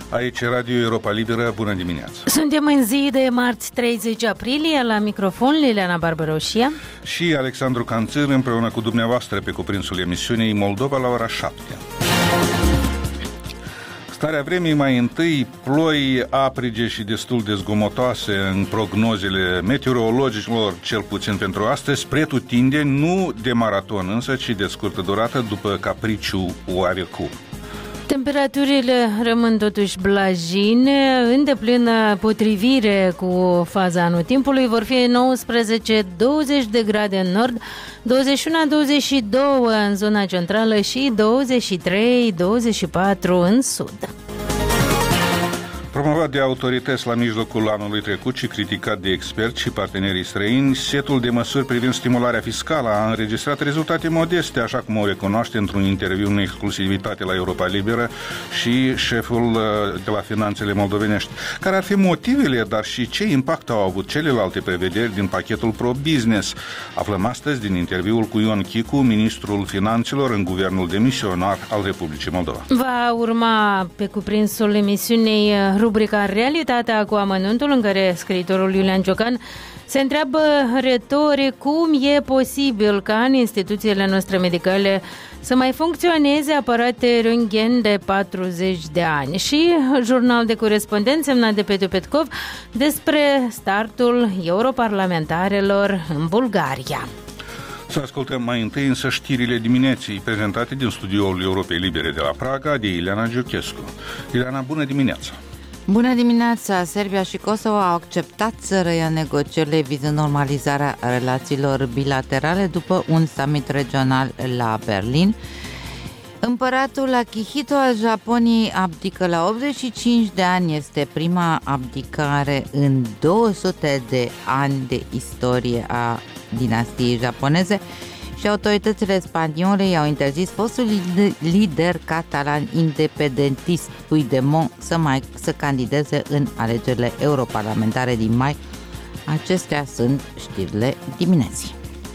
Aici Radio Europa Liberă, bună dimineața! Suntem în zi de marți 30 aprilie, la microfon Liliana Barbaroșia și Alexandru Canțir împreună cu dumneavoastră pe cuprinsul emisiunii Moldova la ora 7. Starea vremii mai întâi, ploi aprige și destul de zgomotoase în prognozele meteorologilor, cel puțin pentru astăzi, pretutindeni, nu de maraton însă, ci de scurtă durată, după capriciu oarecum. Temperaturile rămân totuși blajine, în deplină potrivire cu faza anotimpului, vor fi 19-20 de grade în nord, 21-22 în zona centrală și 23-24 în sud. Promovat de autorități la mijlocul anului trecut și criticat de experți și partenerii străini, setul de măsuri privind stimularea fiscală a înregistrat rezultate modeste, așa cum o recunoaște într-un interviu în exclusivitate la Europa Liberă și șeful de la Finanțele Moldovenești. Care ar fi motivele, dar și ce impact au avut celelalte prevederi din pachetul pro-business? Aflăm astăzi din interviul cu Ion Chicu, ministrul finanțelor în guvernul demisionar al Republicii Moldova. Va urma pe cuprinsul emisiunii rubrica Realitatea cu amănuntul, în care scriitorul Iulian Ciocan se întreabă retoric cum e posibil ca în instituțiile noastre medicale să mai funcționeze aparate röntgen de 40 de ani, și jurnal de corespondent semnat de Petu Petkov despre startul europarlamentarelor în Bulgaria. Să ascultăm mai întâi însă știrile dimineții prezentate din studioul Europei Libere de la Praga de Ileana Giochescu. Ileana, bună dimineața! Bună dimineața! Serbia și Kosovo au acceptat să reia negocierile vizând normalizarea relațiilor bilaterale după un summit regional la Berlin. Împăratul Akihito al Japoniei abdică la 85 de ani. Este prima abdicare în 200 de ani de istorie a dinastiei japoneze și autoritățile spaniole i-au interzis fostul lider catalan independentist Puigdemont să candideze în alegerile europarlamentare din mai. Acestea sunt știrile dimineții.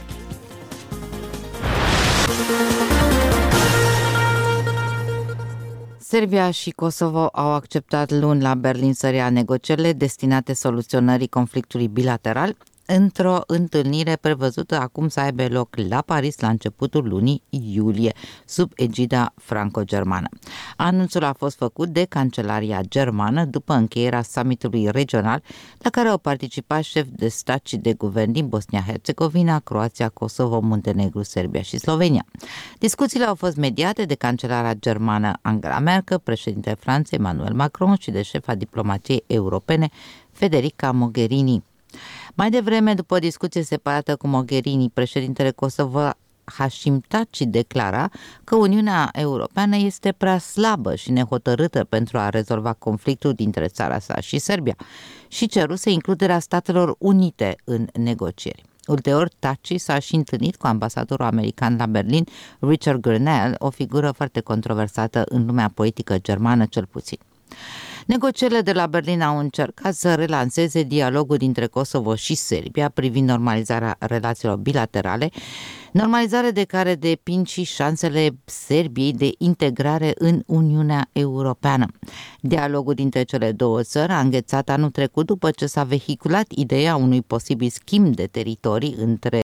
Serbia și Kosovo au acceptat luni la Berlin să reia negocierile destinate soluționării conflictului bilateral într-o întâlnire prevăzută acum să aibă loc la Paris la începutul lunii iulie, sub egida franco-germană. Anunțul a fost făcut de Cancelaria Germană după încheierea summitului regional la care au participat șefi de stat și de guvern din Bosnia-Herzegovina, Croația, Kosovo, Muntenegru, Serbia și Slovenia. Discuțiile au fost mediate de Cancelarea Germană Angela Merkel, președintele Franței Emmanuel Macron și de șefa diplomației europene Federica Mogherini. Mai devreme, după o discuție separată cu Mogherini, președintele Kosovo Hashim Thaci declara că Uniunea Europeană este prea slabă și nehotărâtă pentru a rezolva conflictul dintre țara sa și Serbia și ceruse includerea Statelor Unite în negocieri. Ulterior, Thaci s-a și întâlnit cu ambasadorul american la Berlin, Richard Grenell, o figură foarte controversată în lumea politică germană cel puțin. Negocierile de la Berlin au încercat să relanseze dialogul dintre Kosovo și Serbia privind normalizarea relațiilor bilaterale, normalizare de care depind și șansele Serbiei de integrare în Uniunea Europeană. Dialogul dintre cele două țări a înghețat anul trecut după ce s-a vehiculat ideea unui posibil schimb de teritorii între